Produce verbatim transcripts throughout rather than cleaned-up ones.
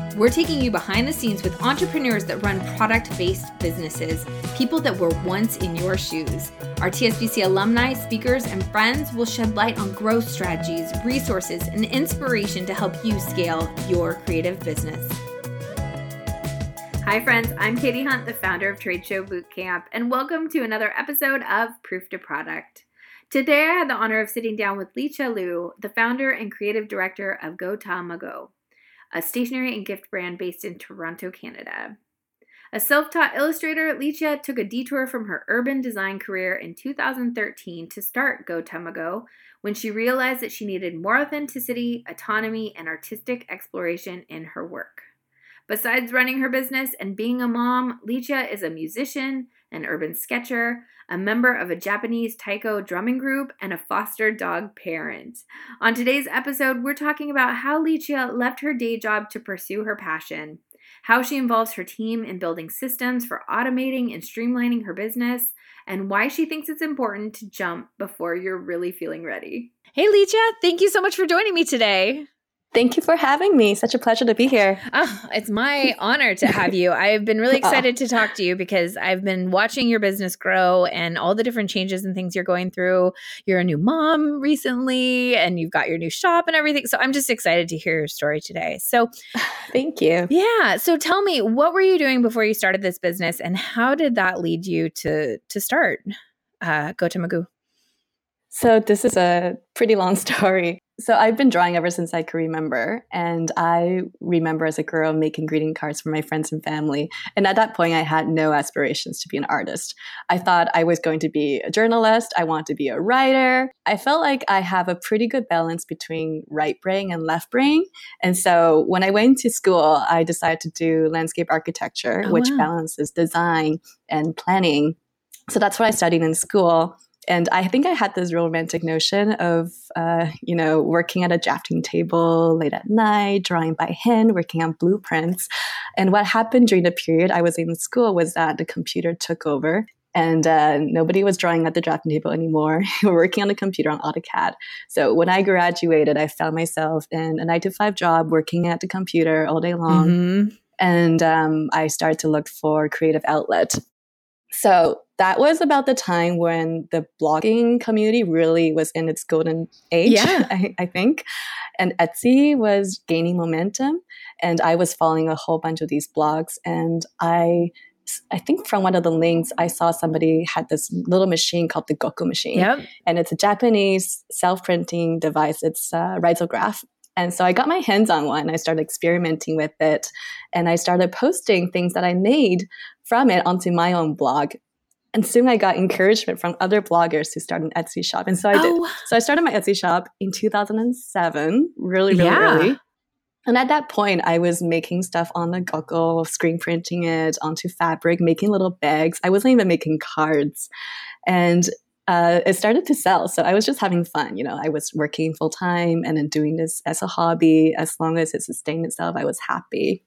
We're taking you behind the scenes with entrepreneurs that run product-based businesses, people that were once in your shoes. Our T S B C alumni, speakers, and friends will shed light on growth strategies, resources, and inspiration to help you scale your creative business. Hi friends, I'm Katie Hunt, the founder of Trade Show Bootcamp, and welcome to another episode of Proof to Product. Today I had the honor of sitting down with Licia Liu, the founder and creative director of Gotamago, a stationery and gift brand based in Toronto, Canada. A self-taught illustrator, Licia took a detour from her urban design career in two thousand thirteen to start Gotamago when she realized that she needed more authenticity, autonomy, and artistic exploration in her work. Besides running her business and being a mom, Licia is a musician, an urban sketcher, a member of a Japanese taiko drumming group, and a foster dog parent. On today's episode, we're talking about how Licia left her day job to pursue her passion, how she involves her team in building systems for automating and streamlining her business, and why she thinks it's important to jump before you're really feeling ready. Hey, Licia, thank you so much for joining me today. Thank you for having me. Such a pleasure to be here. Oh, it's my honor to have you. I've been really excited to talk to you because I've been watching your business grow and all the different changes and things you're going through. You're a new mom recently and you've got your new shop and everything. So I'm just excited to hear your story today. So thank you. Yeah. So tell me, what were you doing before you started this business and how did that lead you to, to start uh, Gotamago? So this is a pretty long story. So I've been drawing ever since I can remember. And I remember as a girl making greeting cards for my friends and family. And at that point, I had no aspirations to be an artist. I thought I was going to be a journalist. I wanted to be a writer. I felt like I have a pretty good balance between right brain and left brain. And so when I went to school, I decided to do landscape architecture, oh, which wow. balances design and planning. So that's what I studied in school. And I think I had this romantic notion of, uh, you know, working at a drafting table late at night, drawing by hand, working on blueprints. And what happened during the period I was in school was that the computer took over and uh, nobody was drawing at the drafting table anymore. We were working on the computer on AutoCAD. So when I graduated, I found myself in a nine to five job working at the computer all day long. Mm-hmm. And um, I started to look for creative outlet. So that was about the time when the blogging community really was in its golden age, yeah. I, I think. And Etsy was gaining momentum. And I was following a whole bunch of these blogs. And I I think from one of the links, I saw somebody had this little machine called the Goku machine. Yep. And it's a Japanese self-printing device. It's a risograph. And so I got my hands on one. I started experimenting with it. And I started posting things that I made from it onto my own blog. And soon I got encouragement from other bloggers to start an Etsy shop. And so I did. Oh. So I started my Etsy shop in two thousand seven, really, really yeah. early. And at that point, I was making stuff on the Goku, screen printing it onto fabric, making little bags. I wasn't even making cards. And uh, it started to sell. So I was just having fun. You know, I was working full time and then doing this as a hobby. As long as it sustained itself, I was happy.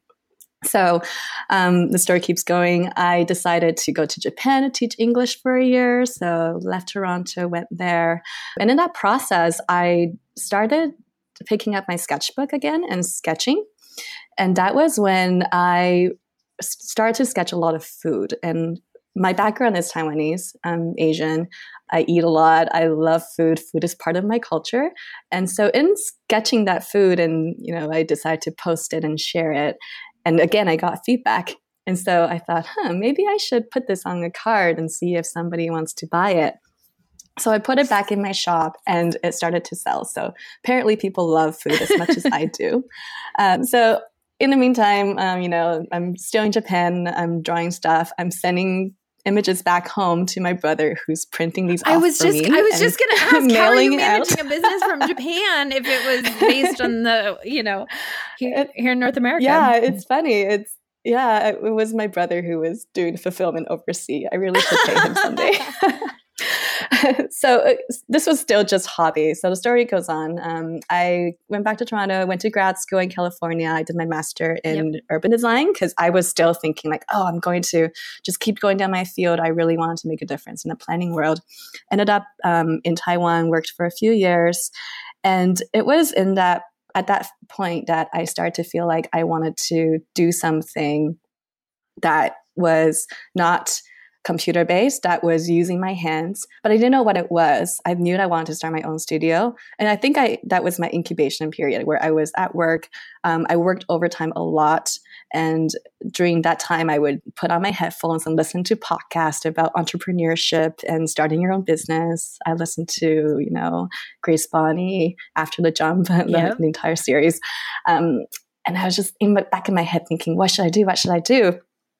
So um, the story keeps going. I decided to go to Japan to teach English for a year. So left Toronto, went there. And in that process, I started picking up my sketchbook again and sketching. And that was when I started to sketch a lot of food. And my background is Taiwanese. I'm Asian. I eat a lot. I love food. Food is part of my culture. And so in sketching that food, and you know, I decided to post it and share it. And again, I got feedback. And so I thought, huh, maybe I should put this on a card and see if somebody wants to buy it. So I put it back in my shop and it started to sell. So apparently people love food as much as I do. Um, so in the meantime, um, you know, I'm still in Japan. I'm drawing stuff. I'm sending images back home to my brother who's printing these I off was for just, me I was just going to ask, how are you managing out. a business from Japan if it was based on the, you know, here, here in North America? Yeah, it's funny. It's, yeah, it was my brother who was doing fulfillment overseas. I really should pay him someday. So uh, this was still just hobby. So the story goes on. Um, I went back to Toronto, went to grad school in California. I did my master in yep. urban design because I was still thinking like, oh, I'm going to just keep going down my field. I really wanted to make a difference in the planning world. Ended up um, in Taiwan, worked for a few years. And it was in that at that point that I started to feel like I wanted to do something that was not computer based, that was using my hands, but I didn't know what it was. I knew that I wanted to start my own studio. And I think I that was my incubation period where I was at work. Um, I worked overtime a lot. And during that time, I would put on my headphones and listen to podcasts about entrepreneurship and starting your own business. I listened to, you know, Grace Bonney, After the Jump, yep. the, the entire series. Um, and I was just in my, back in my head thinking, what should I do? What should I do?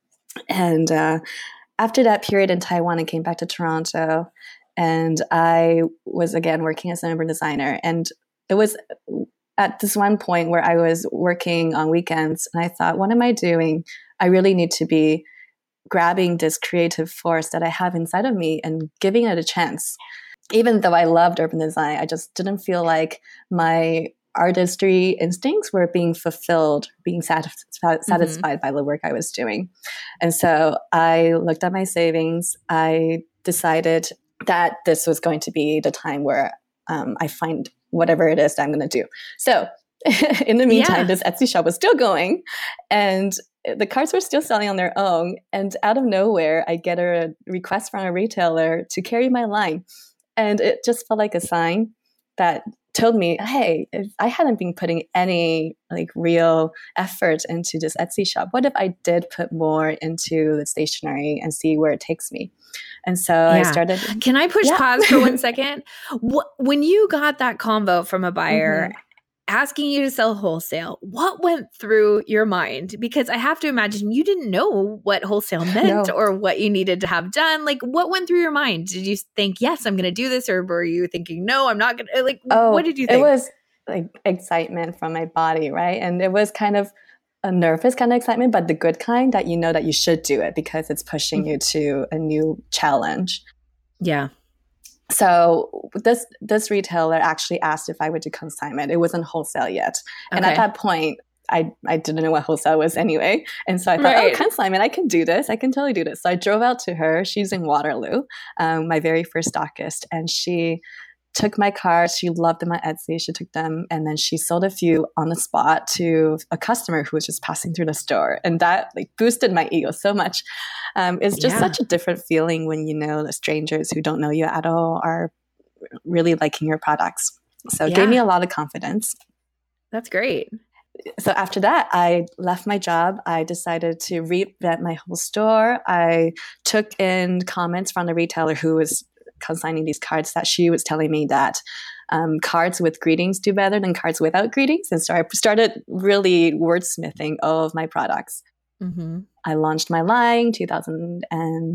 And uh, after that period in Taiwan, I came back to Toronto, and I was again working as an urban designer. And it was at this one point where I was working on weekends, and I thought, what am I doing? I really need to be grabbing this creative force that I have inside of me and giving it a chance. Even though I loved urban design, I just didn't feel like my artistry instincts were being fulfilled, being satisfied, satisfied mm-hmm. by the work I was doing. And so I looked at my savings. I decided that this was going to be the time where um, I find whatever it is that I'm going to do. So in the meantime, yeah. this Etsy shop was still going, and the cards were still selling on their own. And out of nowhere, I get a request from a retailer to carry my line. And it just felt like a sign that told me, hey, if I hadn't been putting any like real effort into this Etsy shop, what if I did put more into the stationery and see where it takes me? And so yeah. I started. Can I push yeah. pause for one second? When you got that convo from a buyer mm-hmm. asking you to sell wholesale, what went through your mind? Because I have to imagine you didn't know what wholesale meant no. or what you needed to have done. Like, what went through your mind? Did you think, yes, I'm going to do this? Or were you thinking, no, I'm not going to? Like, oh, what did you think? It was like excitement from my body, right? And it was kind of a nervous kind of excitement, but the good kind that you know that you should do it because it's pushing mm-hmm. you to a new challenge. Yeah. So this this retailer actually asked if I would do consignment. It wasn't wholesale yet. Okay. And at that point, I, I didn't know what wholesale was anyway. And so I thought, right. oh, consignment, I can do this. I can totally do this. So I drove out to her. She's in Waterloo, um, my very first stockist. And she took my cards. She loved them on Etsy. She took them and then she sold a few on the spot to a customer who was just passing through the store. And that like boosted my ego so much. Um, it's just yeah. such a different feeling when you know the strangers who don't know you at all are really liking your products. So it yeah. gave me a lot of confidence. That's great. So after that, I left my job. I decided to revamp my whole store. I took in comments from the retailer who was consigning these cards that she was telling me that um, cards with greetings do better than cards without greetings. And so I started really wordsmithing all of my products. Mm-hmm. I launched my line two thousand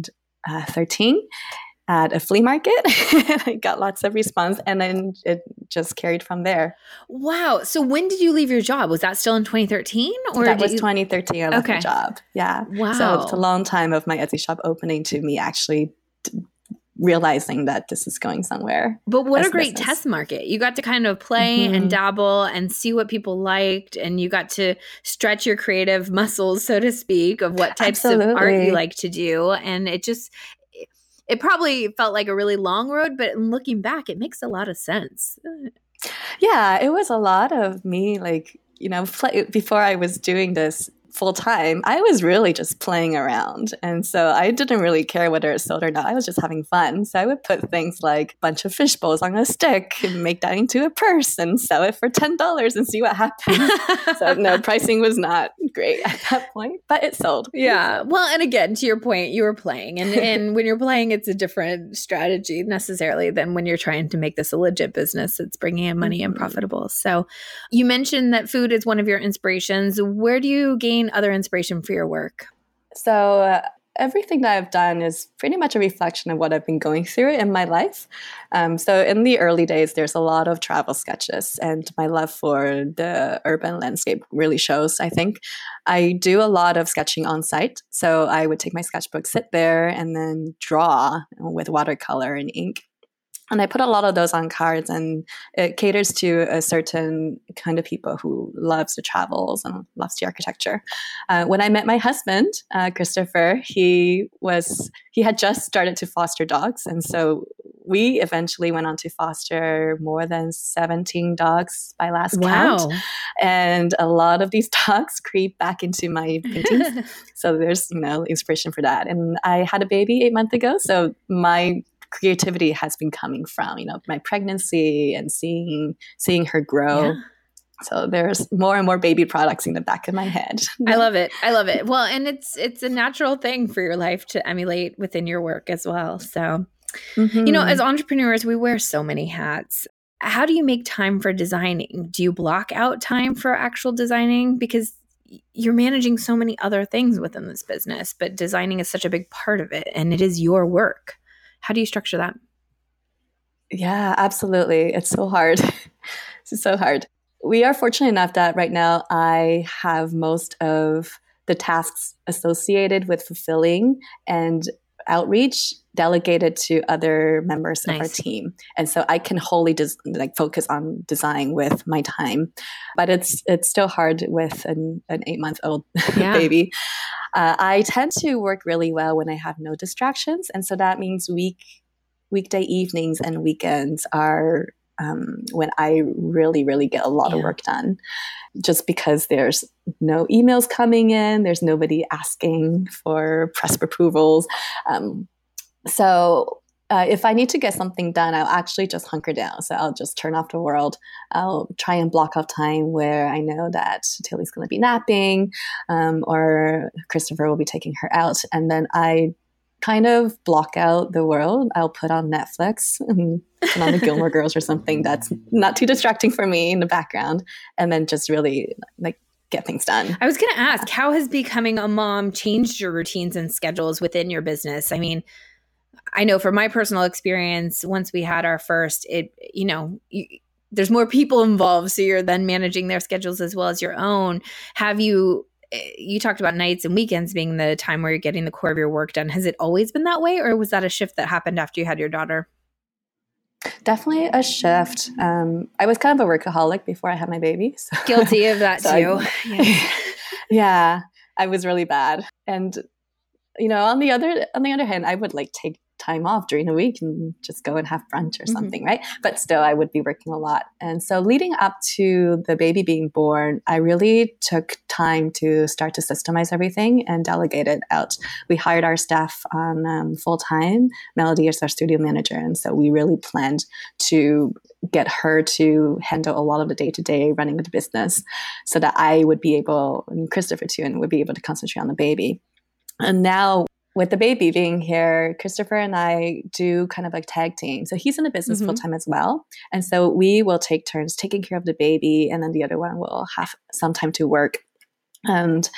thirteen at a flea market. I got lots of response and then it just carried from there. Wow. So when did you leave your job? Was that still in twenty thirteen? Or that was you... twenty thirteen. I left okay. my job. Yeah. Wow. So it's a long time of my Etsy shop opening to me actually t- realizing that this is going somewhere. But what a great business. Test market. You got to kind of play mm-hmm. and dabble and see what people liked, and you got to stretch your creative muscles, so to speak, of what types Absolutely. Of art you like to do. And it just, it, it probably felt like a really long road, but looking back, it makes a lot of sense. Yeah, it was a lot of me, like, you know, play, before I was doing this full time, I was really just playing around. And so I didn't really care whether it sold or not. I was just having fun. So I would put things like a bunch of fish bowls on a stick and make that into a purse and sell it for ten dollars and see what happens. So no, pricing was not great at that point, but it sold. Yeah. Well, and again, to your point, you were playing. And, and when you're playing, it's a different strategy necessarily than when you're trying to make this a legit business. It's bringing in money mm-hmm. and profitable. So you mentioned that food is one of your inspirations. Where do you gain other inspiration for your work? So uh, everything that I've done is pretty much a reflection of what I've been going through in my life. Um, so in the early days, there's a lot of travel sketches, and my love for the urban landscape really shows, I think. I do a lot of sketching on site. So I would take my sketchbook, sit there, and then draw with watercolor and ink. And I put a lot of those on cards, and it caters to a certain kind of people who loves the travels and loves the architecture. Uh, when I met my husband, uh, Christopher, he was he had just started to foster dogs, and so we eventually went on to foster more than seventeen dogs by last wow. count. And a lot of these dogs creep back into my paintings. So there's, you know, inspiration for that. And I had a baby eight months ago. So my creativity has been coming from, you know, my pregnancy and seeing seeing her grow. Yeah. So there's more and more baby products in the back of my head. I love it. I love it. Well, and it's it's a natural thing for your life to emulate within your work as well. So, mm-hmm. you know, as entrepreneurs, we wear so many hats. How do you make time for designing? Do you block out time for actual designing? Because you're managing so many other things within this business, but designing is such a big part of it, and it is your work. How do you structure that? Yeah, absolutely. It's so hard. It's so hard. We are fortunate enough that right now I have most of the tasks associated with fulfilling and outreach delegated to other members nice. Of our team. And so I can wholly des- like focus on design with my time. But it's it's still hard with an, an eight-month-old yeah. baby. Uh, I tend to work really well when I have no distractions. And so that means week weekday evenings and weekends are Um, when I really, really get a lot yeah. of work done, just because there's no emails coming in, there's nobody asking for press approvals. Um, so uh, if I need to get something done, I'll actually just hunker down. So I'll just turn off the world. I'll try and block off time where I know that Tilly's going to be napping, um, or Christopher will be taking her out. And then I kind of block out the world. I'll put on Netflix and put on the Gilmore Girls or something that's not too distracting for me in the background, and then just really like get things done. I was going to ask, how has becoming a mom changed your routines and schedules within your business? I mean, I know from my personal experience, once we had our first, it, you know, you, there's more people involved. So you're then managing their schedules as well as your own. Have you You talked about nights and weekends being the time where you're getting the core of your work done. Has it always been that way, or was that a shift that happened after you had your daughter? Definitely a shift. Um, I was kind of a workaholic before I had my baby. So. Guilty of that so too. I, yes. Yeah, I was really bad. And, you know, on the other on the other hand, I would like take time off during the week and just go and have brunch or something, mm-hmm. right? But still, I would be working a lot. And so leading up to the baby being born, I really took time to start to systemize everything and delegate it out. We hired our staff on um, full-time. Melody is our studio manager. And so we really planned to get her to handle a lot of the day-to-day running of the business so that I would be able, and Christopher too, and would be able to concentrate on the baby. And now with the baby being here, Christopher and I do kind of like tag team. So he's in the business mm-hmm. full-time as well. And so we will take turns taking care of the baby, and then the other one will have some time to work. And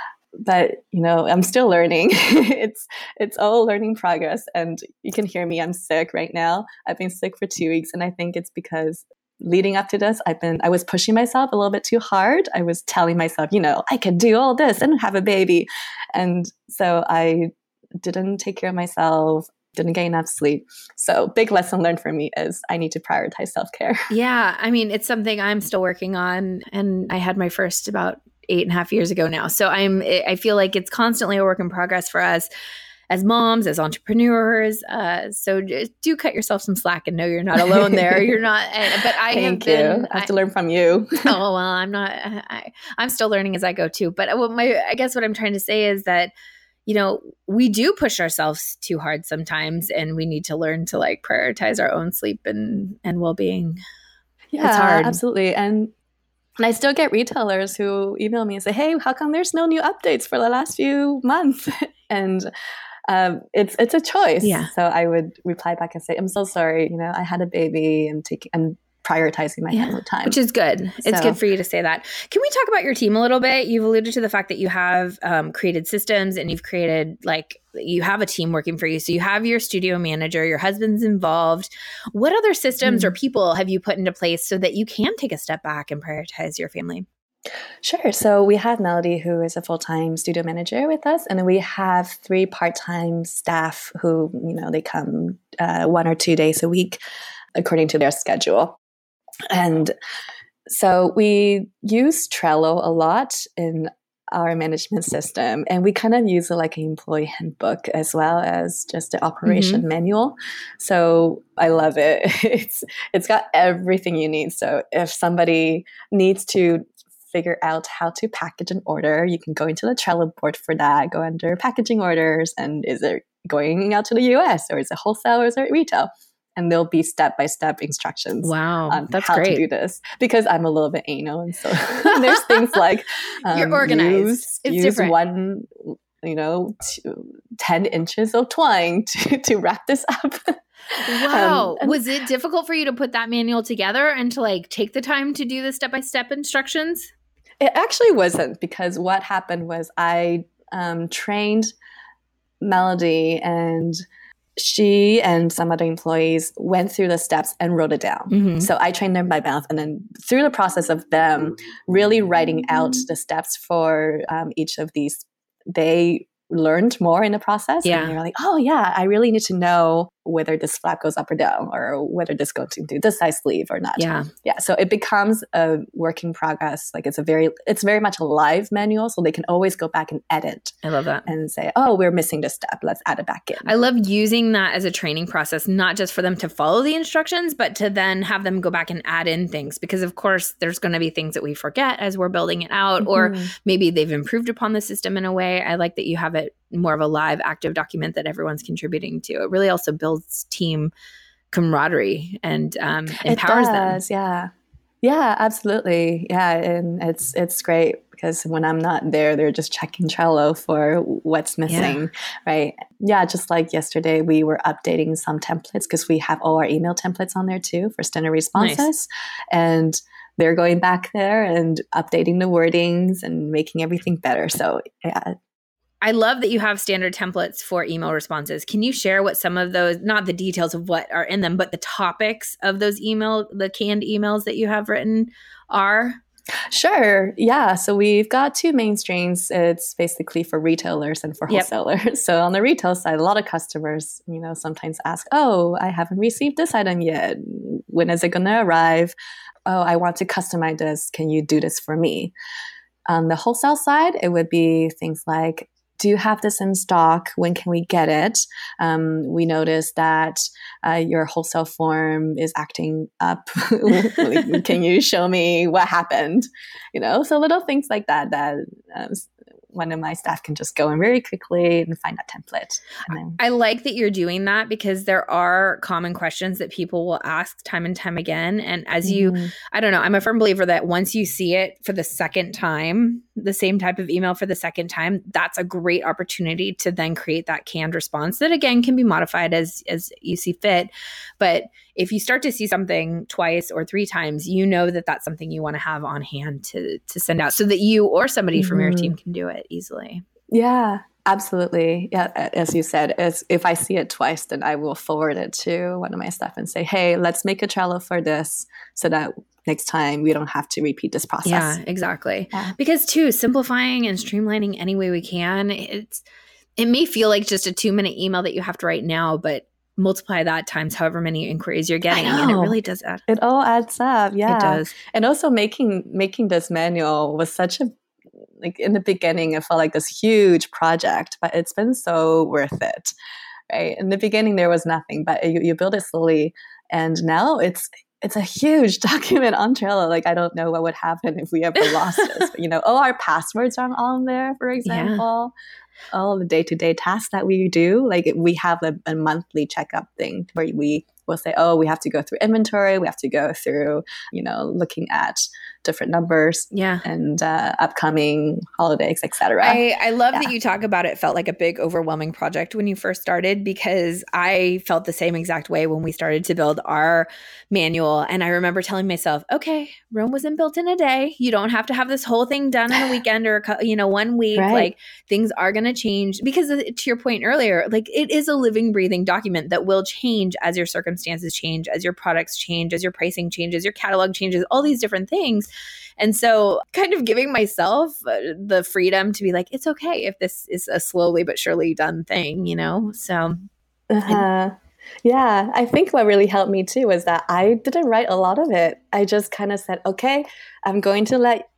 but, you know, I'm still learning. it's it's all learning progress. And you can hear me, I'm sick right now. I've been sick for two weeks. And I think it's because leading up to this, I've been, I was pushing myself a little bit too hard. I was telling myself, you know, I could do all this and have a baby. And so I didn't take care of myself, didn't get enough sleep. So big lesson learned for me is I need to prioritize self-care. Yeah. I mean, it's something I'm still working on. And I had my first about eight and a half years ago now. So I'm, I feel like it's constantly a work in progress for us as moms, as entrepreneurs. Uh, so do cut yourself some slack and know you're not alone there. You're not, but I Thank have been, you. I have to learn from you. oh, well, I'm not, I, I'm still learning as I go too. But what my, I guess what I'm trying to say is that, you know, we do push ourselves too hard sometimes, and we need to learn to like prioritize our own sleep and, and well-being. Yeah, it's hard. Absolutely. And And I still get retailers who email me and say, hey, how come there's no new updates for the last few months? and um, it's it's a choice. Yeah. So I would reply back and say, I'm so sorry. You know, I had a baby and taking and prioritizing my yeah. family time. Which is good. It's so good for you to say that. Can we talk about your team a little bit? You've alluded to the fact that you have um, created systems and you've created like, you have a team working for you. So you have your studio manager, your husband's involved. What other systems mm. or people have you put into place so that you can take a step back and prioritize your family? Sure. So we have Melody, who is a full-time studio manager with us. And then we have three part-time staff who, you know, they come uh, one or two days a week according to their schedule. And so we use Trello a lot in our management system, and we kind of use it like an employee handbook as well as just the operation mm-hmm. manual. So I love it. It's it's got everything you need. So if somebody needs to figure out how to package an order, you can go into the Trello board for that, go under packaging orders, and is it going out to the U S or is it wholesale or is it retail? And there'll be step-by-step instructions wow, on that's how great. to do this. Because I'm a little bit anal, and so there's things like um, you're organized. Use, it's use different. one, you know, two, ten inches of twine to, to wrap this up. Wow. um, and, was it difficult for you to put that manual together and to like take the time to do the step-by-step instructions? It actually wasn't, because what happened was I um, trained Melody, and she and some other employees went through the steps and wrote it down. Mm-hmm. So I trained them by mouth, and then through the process of them really writing out the steps for um, each of these, they learned more in the process. Yeah. And they were like, oh yeah, I really need to know whether this flap goes up or down, or whether this goes into this size sleeve or not. Yeah. Yeah. So it becomes a work in progress. Like it's a very, it's very much a live manual. So they can always go back and edit. I love that. And say, oh, we're missing this step. Let's add it back in. I love using that as a training process, not just for them to follow the instructions, but to then have them go back and add in things. Because of course, there's going to be things that we forget as we're building it out, mm-hmm. or maybe they've improved upon the system in a way. I like that you have it more of a live, active document that everyone's contributing to. It really also builds team camaraderie and um, empowers it does, them. Yeah, yeah, absolutely. Yeah, and it's it's great because when I'm not there, they're just checking Trello for what's missing, yeah. right? Yeah, just like yesterday, we were updating some templates because we have all our email templates on there too for standard responses, nice. And they're going back there and updating the wordings and making everything better. So yeah. I love that you have standard templates for email responses. Can you share what some of those, not the details of what are in them, but the topics of those email, the canned emails that you have written are? Sure. Yeah. So we've got two main streams. It's basically for retailers and for wholesalers. Yep. So on the retail side, a lot of customers, you know, sometimes ask, oh, I haven't received this item yet. When is it going to arrive? Oh, I want to customize this. Can you do this for me? On the wholesale side, it would be things like, do you have this in stock? When can we get it? Um, we noticed that uh, your wholesale form is acting up. Can you show me what happened? You know, so little things like that that um, one of my staff can just go in very quickly and find that template. And then- I like that you're doing that because there are common questions that people will ask time and time again. And as mm-hmm. you, I don't know, I'm a firm believer that once you see it for the second time, the same type of email for the second time, that's a great opportunity to then create that canned response that again can be modified as as you see fit. But if you start to see something twice or three times, you know that that's something you want to have on hand to to send out so that you or somebody mm-hmm. from your team can do it easily. Yeah, absolutely. Yeah, as you said, as if I see it twice, then I will forward it to one of my staff and say, hey, let's make a Trello for this so that next time we don't have to repeat this process. Yeah, exactly. Yeah. Because too, simplifying and streamlining any way we can, it's it may feel like just a two minute email that you have to write now, but multiply that times however many inquiries you're getting, and it really does add. It all adds up. Yeah, it does. And also making making this manual was such a like in the beginning, it felt like this huge project, but it's been so worth it. Right? In the beginning, there was nothing, but you, you build it slowly, and now it's it's a huge document on Trello. Like I don't know what would happen if we ever lost this. But, you know, all our passwords are on there, for example. Yeah. All the day-to-day tasks that we do, like we have a, a monthly checkup thing where we will say, oh, we have to go through inventory, we have to go through, you know, looking at different numbers, yeah, and uh, upcoming holidays, et cetera. I, I love yeah. that you talk about it felt like a big, overwhelming project when you first started, because I felt the same exact way when we started to build our manual. And I remember telling myself, okay, Rome wasn't built in a day. You don't have to have this whole thing done in a weekend or, a, you know, one week. Right. Like things are going to change because to your point earlier, like it is a living, breathing document that will change as your circumstances change, as your products change, as your pricing changes, your catalog changes, all these different things. And so kind of giving myself uh, the freedom to be like, it's okay if this is a slowly but surely done thing, you know? So. Uh-huh. Yeah, I think what really helped me too was that I didn't write a lot of it. I just kind of said, okay, I'm going to let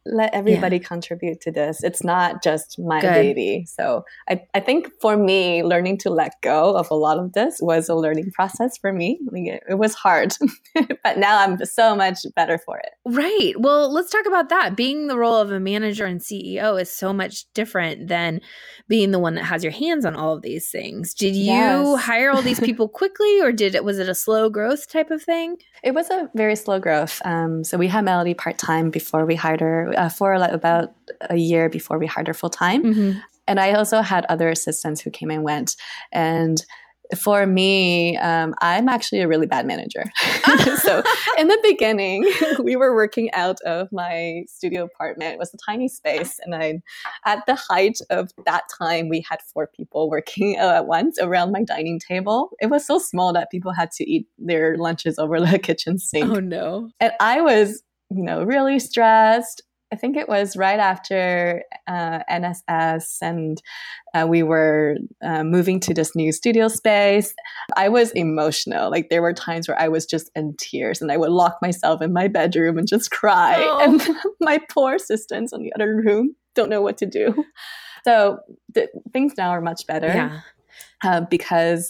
let everybody Yeah. contribute to this. It's not just my Good. baby. So I, I think for me, learning to let go of a lot of this was a learning process for me. Like it, it was hard, but now I'm so much better for it. Right. Well, let's talk about that. Being the role of a manager and C E O is so much different than being the one that has your hands on all of these things. Did you Yes. hire all these people quickly, or did it was it a slow growth type of thing? It was a very slow growth. Um, so we had Melody part-time before we hired her, uh, for like about a year before we hired her full-time. Mm-hmm. And I also had other assistants who came and went. And for me, um, I'm actually a really bad manager. So in the beginning, we were working out of my studio apartment. It was a tiny space. And I, at the height of that time, we had four people working at once around my dining table. It was so small that people had to eat their lunches over the kitchen sink. Oh, no. And I was, you know, really stressed. I think it was right after uh, N S S, and uh, we were uh, moving to this new studio space. I was emotional. Like there were times where I was just in tears, and I would lock myself in my bedroom and just cry. Oh. And my poor assistants in the other room don't know what to do. So th- things now are much better. Yeah. uh, because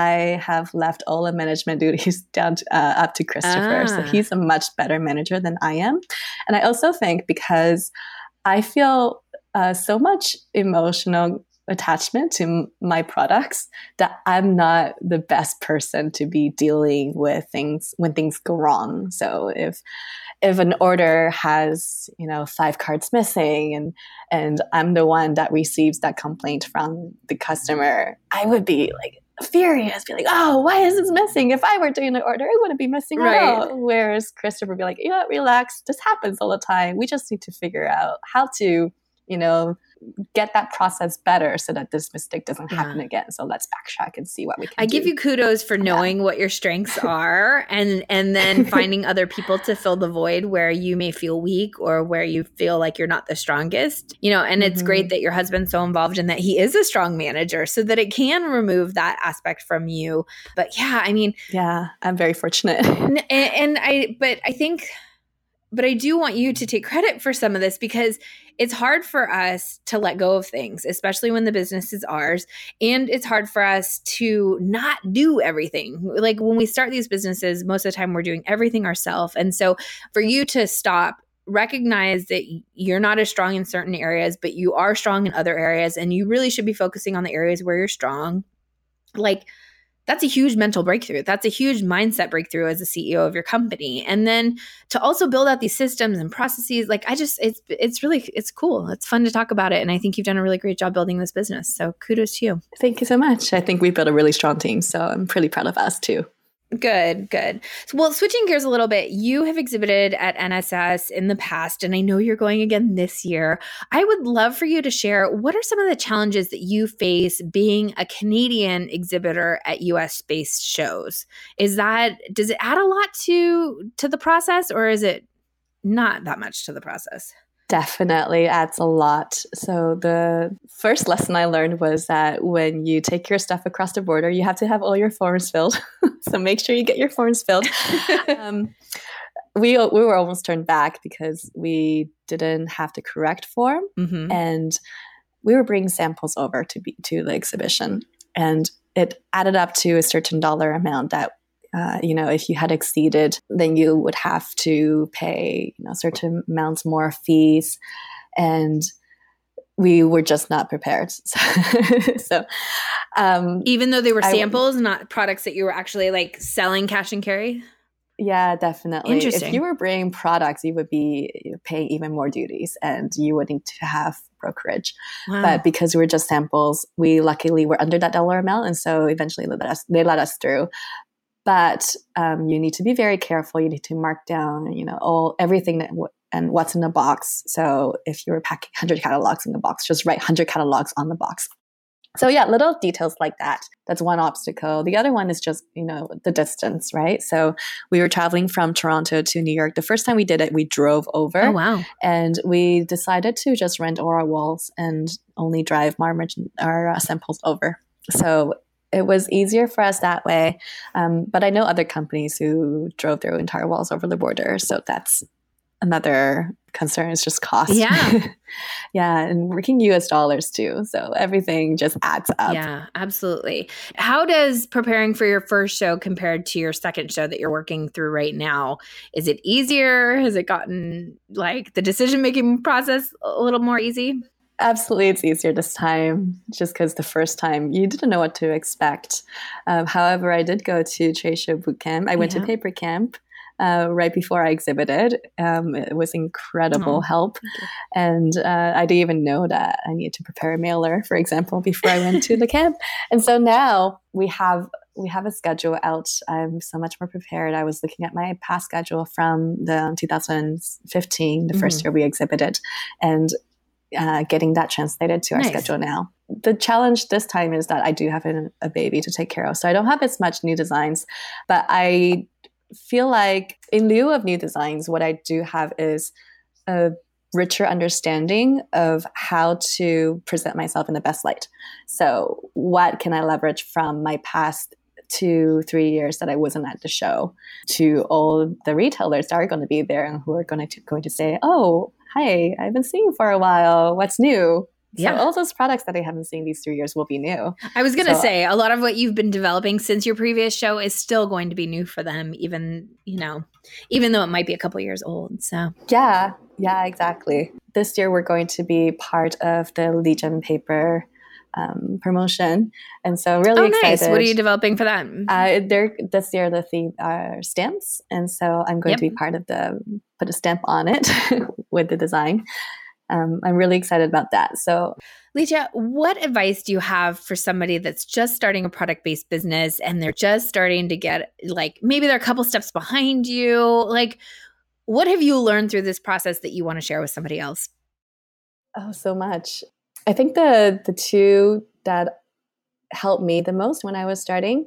I have left all the management duties down to, uh, up to Christopher. Ah. So he's a much better manager than I am. And I also think because I feel uh, so much emotional attachment to m- my products that I'm not the best person to be dealing with things when things go wrong. So if if an order has, you know, five cards missing and and I'm the one that receives that complaint from the customer, I would be like furious, be like, oh, why is this missing? If I were doing the order, it wouldn't be missing Right. at all. Whereas Christopher would be like, you know, relax, this happens all the time. We just need to figure out how to, you know, get that process better so that this mistake doesn't Yeah. happen again. So let's backtrack and see what we can I do. give you kudos for knowing what your strengths are and and then finding other people to fill the void where you may feel weak or where you feel like you're not the strongest. You know, and it's Mhm. great that your husband's so involved and that he is a strong manager so that it can remove that aspect from you. But yeah, I mean, Yeah, I'm very fortunate. and, and I but I think but I do want you to take credit for some of this because it's hard for us to let go of things, especially when the business is ours. And it's hard for us to not do everything. Like when we start these businesses, most of the time we're doing everything ourselves. And so for you to stop, recognize that you're not as strong in certain areas, but you are strong in other areas. And you really should be focusing on the areas where you're strong. Like, that's a huge mental breakthrough. That's a huge mindset breakthrough as a C E O of your company. And then to also build out these systems and processes, like I just, it's, it's really, it's cool. It's fun to talk about it. And I think you've done a really great job building this business. So kudos to you. Thank you so much. I think we built a really strong team. So I'm pretty proud of us too. Good, good. So, well, switching gears a little bit, you have exhibited at N S S in the past, and I know you're going again this year. I would love for you to share what are some of the challenges that you face being a Canadian exhibitor at U S-based shows? Is that, does it add a lot to to the process, or is it not that much to the process? Definitely adds a lot. So the first lesson I learned was that when you take your stuff across the border, you have to have all your forms filled. So make sure you get your forms filled. um, we we were almost turned back because we didn't have the correct form, Mm-hmm. and we were bringing samples over to be, to the exhibition, and it added up to a certain dollar amount that. Uh, you know, if you had exceeded, then you would have to pay, you know, certain amounts more fees, and we were just not prepared. So, so um, even though they were I- samples, not products that you were actually like selling cash and carry. yeah, definitely. Interesting. If you were bringing products, you would be paying even more duties, and you would need to have brokerage. Wow. But because we were just samples, we luckily were under that dollar amount, and so eventually let us, they let us through. But um, you need to be very careful. You need to mark down, you know, all everything that w- and what's in the box. So if you were packing one hundred catalogs in the box, just write one hundred catalogs on the box. So yeah, little details like that. That's one obstacle. The other one is just, you know, the distance, right? So we were traveling from Toronto to New York. The first time we did it, we drove over. Oh, wow. And we decided to just rent Aura walls and only drive our, merchant, our uh, samples over. So it was easier for us that way. Um, but I know other companies who drove their entire walls over the border. So that's another concern is just cost. Yeah. Yeah. And working U S dollars too. So everything just adds up. Yeah, absolutely. How does preparing for your first show compared to your second show that you're working through right now? Is it easier? Has it gotten like the decision-making process a little more easy? Absolutely, it's easier this time just because the first time you didn't know what to expect. Um, however, I did go to Trade Show Boot Camp. I went Yeah. to Paper Camp uh, right before I exhibited. Um, it was incredible Oh, help. And uh, I didn't even know that I needed to prepare a mailer, for example, before I went to the camp. And so now we have we have a schedule out. I'm so much more prepared. I was looking at my past schedule from the two thousand fifteen, the first Mhm. year we exhibited, and Uh, getting that translated to our Nice. schedule now. The challenge this time is that I do have a, a baby to take care of. So I don't have as much new designs, but I feel like in lieu of new designs, what I do have is a richer understanding of how to present myself in the best light. So what can I leverage from my past two, three years that I wasn't at the show to all the retailers that are going to be there and who are going to, going to say, oh, hi, I've been seeing you for a while. What's new? Yeah. So all those products that I haven't seen these three years will be new. I was going to So- say a lot of what you've been developing since your previous show is still going to be new for them, even, you know, even though it might be a couple years old. So Yeah, yeah, exactly. This year we're going to be part of the Legion paper um, promotion. And so really oh, excited. nice. What are you developing for that? Uh, they're this year the theme are stamps, and so I'm going Yep. to be part of the put a stamp on it with the design. Um, I'm really excited about that. So, Leisha, what advice do you have for somebody that's just starting a product-based business and they're just starting to get like maybe they're a couple steps behind you? Like, what have you learned through this process that you want to share with somebody else? oh, so much. I think the the two that helped me the most when I was starting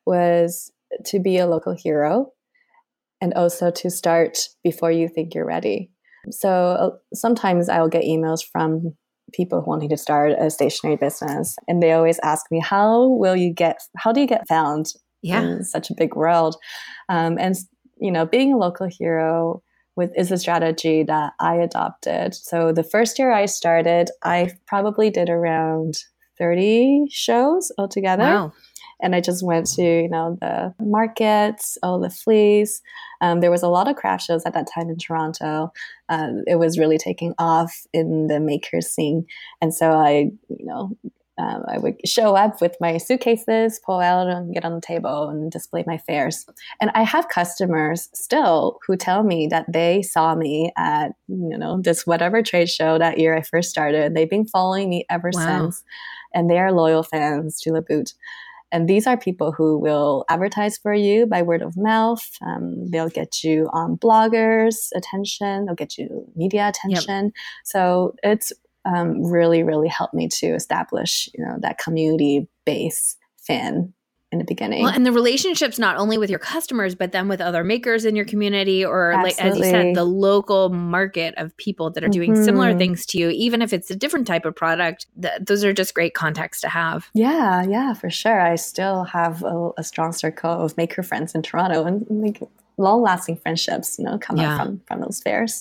was to be a local hero and also to start before you think you're ready. So uh, sometimes I'll get emails from people wanting to start a stationery business, and they always ask me, how will you get, how do you get found Yeah. in such a big world? Um, and, you know, being a local hero with is a strategy that I adopted. So the first year I started, I probably did around thirty shows altogether. Wow. And I just went to, you know, the markets, all the fleas. Um, there was a lot of craft shows at that time in Toronto. Uh, it was really taking off in the maker scene. And so I, you know, um, I would show up with my suitcases, pull out and get on the table and display my fairs. And I have customers still who tell me that they saw me at, you know, this whatever trade show that year I first started. They've been following me ever Wow. since. And they are loyal fans to Le Boot. And these are people who will advertise for you by word of mouth. Um, they'll get you on bloggers' attention. They'll get you media attention. Yep. So it's um, really, really helped me to establish, you know, that community base fan in the beginning. Well, and the relationships not only with your customers, but then with other makers in your community, or Absolutely. like, as you said, the local market of people that are doing mm-hmm. similar things to you, even if it's a different type of product. Th- those are just great contacts to have. Yeah, yeah, for sure. I still have a, a strong circle of maker friends in Toronto, and like long-lasting friendships, you know, come Yeah. out from, from those fairs.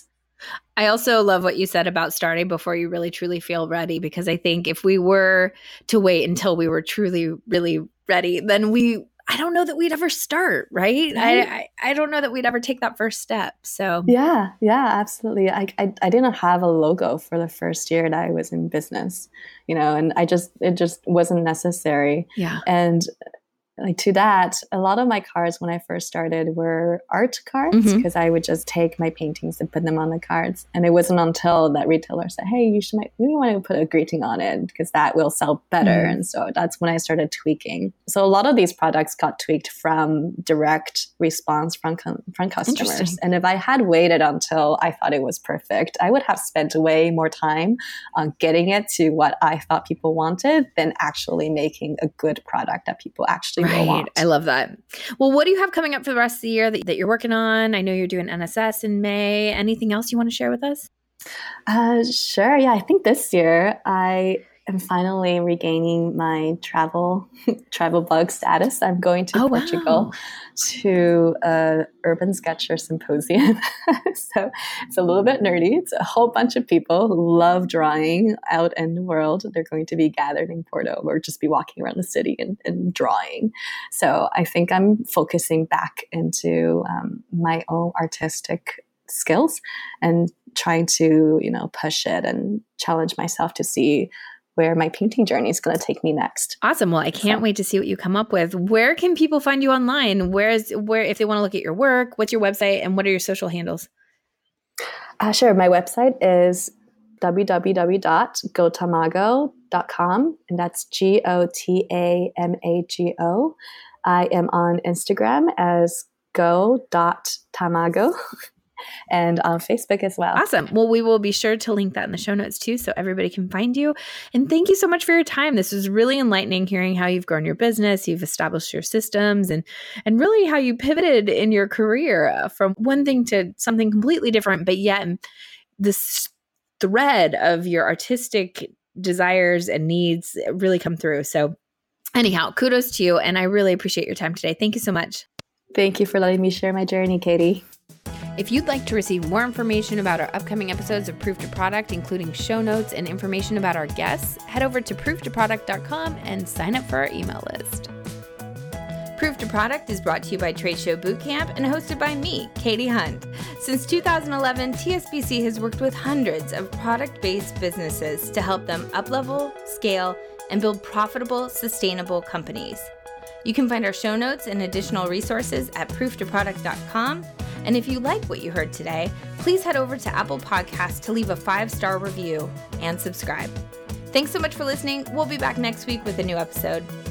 I also love what you said about starting before you really truly feel ready, because I think if we were to wait until we were truly, really ready, then we, I don't know that we'd ever start, right? right? I, I I don't know that we'd ever take that first step. So yeah, yeah, absolutely. I, I I didn't have a logo for the first year that I was in business, you know, and I just, it just wasn't necessary. Yeah. And like to that, a lot of my cards when I first started were art cards because mm-hmm. I would just take my paintings and put them on the cards. And it wasn't until that retailer said, hey, you should might maybe want to put a greeting on it because that will sell better. Mm-hmm. And so that's when I started tweaking. So a lot of these products got tweaked from direct response from, from customers. And if I had waited until I thought it was perfect, I would have spent way more time on getting it to what I thought people wanted than actually making a good product that people actually Right. I love that. Well, what do you have coming up for the rest of the year that, that you're working on? I know you're doing N S S in May. Anything else you want to share with us? Uh, sure. Yeah. I think this year I am finally regaining my travel travel bug status. I'm going to oh, Portugal wow. to a urban sketcher symposium. So it's a little bit nerdy. It's a whole bunch of people who love drawing out in the world. They're going to be gathered in Porto or just be walking around the city and, and drawing. So I think I'm focusing back into um, my own artistic skills and trying to, you know, push it and challenge myself to see where my painting journey is going to take me next. Awesome. Well, I can't so. wait to see what you come up with. Where can people find you online? Where is where if they want to look at your work? What's your website and what are your social handles? Uh, sure. My website is w w w dot gotamago dot com, and that's G O T A M A G O. I am on Instagram as go dot tamago. And on Facebook as well. Awesome. Well, we will be sure to link that in the show notes too, so everybody can find you. And thank you so much for your time. This was really enlightening hearing how you've grown your business, you've established your systems, and and really how you pivoted in your career uh, from one thing to something completely different, but yet this thread of your artistic desires and needs really come through. So anyhow, kudos to you. And I really appreciate your time today. Thank you so much. Thank you for letting me share my journey, Katie. If you'd like to receive more information about our upcoming episodes of Proof to Product, including show notes and information about our guests, head over to proof to product dot com and sign up for our email list. Proof to Product is brought to you by Trade Show Bootcamp and hosted by me, Katie Hunt. Since two thousand eleven, T S B C has worked with hundreds of product-based businesses to help them uplevel, scale, and build profitable, sustainable companies. You can find our show notes and additional resources at proof to product dot com. And if you like what you heard today, please head over to Apple Podcasts to leave a five-star review and subscribe. Thanks so much for listening. We'll be back next week with a new episode.